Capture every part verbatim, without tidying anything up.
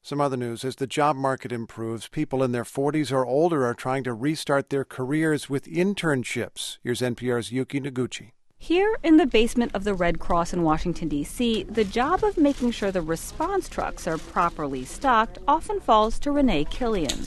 Some other news: as the job market improves, people in their forties or older are trying to restart their careers with internships. Here's N P R's Yuki Noguchi. Here in the basement of the Red Cross in Washington, D C, the job of making sure the response trucks are properly stocked often falls to Renee Killian.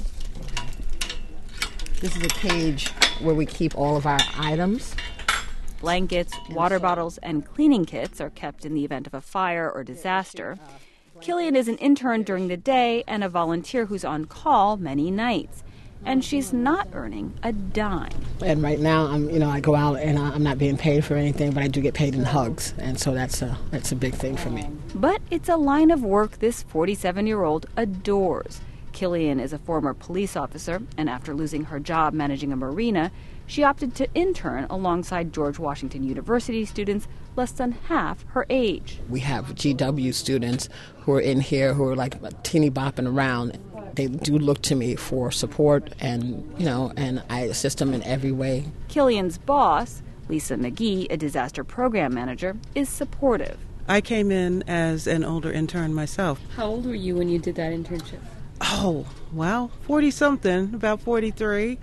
This is a cage where we keep all of our items. Blankets, water bottles, and cleaning kits are kept in the event of a fire or disaster. Killian is an intern during the day and a volunteer who's on call many nights. And she's not earning a dime. And right now, I'm, you know, I go out and I'm not being paid for anything, but I do get paid in hugs, and so that's a that's a big thing for me. But it's a line of work this forty-seven-year-old adores. Killian is a former police officer, and after losing her job managing a marina, she opted to intern alongside George Washington University students less than half her age. We have G W students who are in here who are like teeny bopping around. They do look to me for support, and, you know, and I assist them in every way. Killian's boss, Lisa McGee, a disaster program manager, is supportive. I came in as an older intern myself. How old were you when you did that internship? Oh, well, forty-something, about forty-three.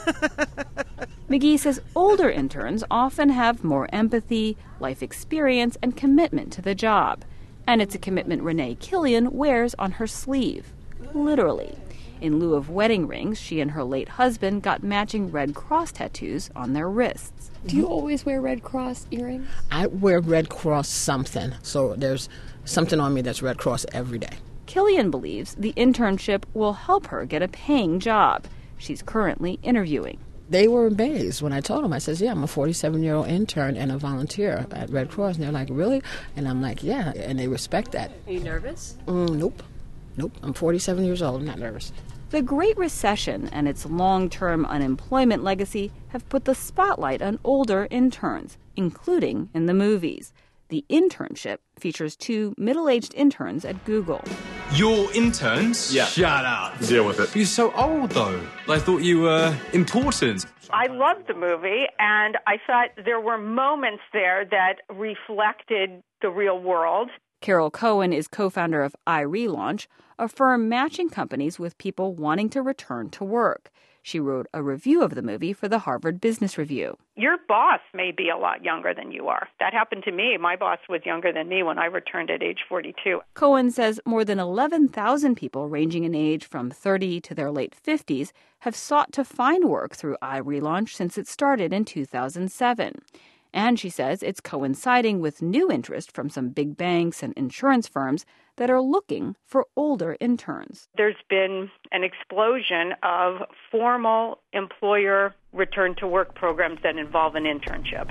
McGee says older interns often have more empathy, life experience, and commitment to the job. And it's a commitment Renee Killian wears on her sleeve. Literally. In lieu of wedding rings, she and her late husband got matching Red Cross tattoos on their wrists. Do you always wear Red Cross earrings? I wear Red Cross something, so there's something on me that's Red Cross every day. Killian believes the internship will help her get a paying job. She's currently interviewing. They were amazed when I told them. I says, yeah, I'm a forty-seven-year-old intern and a volunteer at Red Cross. And they're like, really? And I'm like, yeah, and they respect that. Are you nervous? Mm, nope. Nope. I'm forty-seven years old. I'm not nervous. The Great Recession and its long-term unemployment legacy have put the spotlight on older interns, including in the movies. The Internship features two middle-aged interns at Google. You're interns? Yeah. Shut up. Deal with it. You're so old, though. I thought you were important. I loved the movie, and I thought there were moments there that reflected the real world. Carol Cohen is co-founder of iRelaunch, a firm matching companies with people wanting to return to work. She wrote a review of the movie for the Harvard Business Review. Your boss may be a lot younger than you are. That happened to me. My boss was younger than me when I returned at age forty-two. Cohen says more than eleven thousand people ranging in age from thirty to their late fifties have sought to find work through iRelaunch since it started in two thousand seven. And she says it's coinciding with new interest from some big banks and insurance firms that are looking for older interns. There's been an explosion of formal employer return-to-work programs that involve an internship.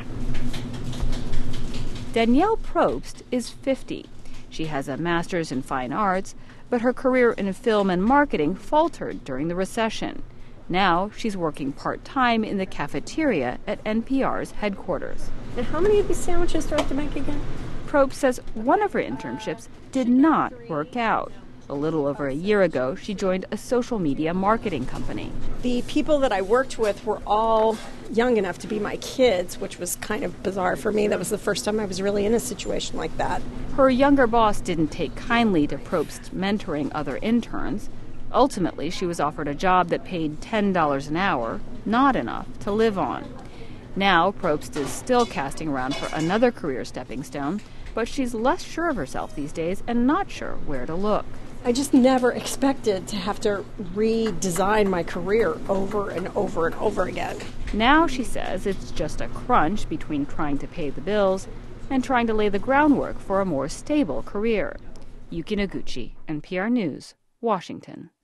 Danielle Probst is fifty. She has a master's in fine arts, but her career in film and marketing faltered during the recession. Now she's working part-time in the cafeteria at N P R's headquarters. And how many of these sandwiches do I have to make again? Probst says one of her internships did not work out. A little over a year ago, she joined a social media marketing company. The people that I worked with were all young enough to be my kids, which was kind of bizarre for me. That was the first time I was really in a situation like that. Her younger boss didn't take kindly to Probst mentoring other interns. Ultimately, she was offered a job that paid ten dollars an hour, not enough to live on. Now, Probst is still casting around for another career stepping stone, but she's less sure of herself these days and not sure where to look. I just never expected to have to redesign my career over and over and over again. Now, she says, it's just a crunch between trying to pay the bills and trying to lay the groundwork for a more stable career. Yuki Noguchi, N P R News, Washington.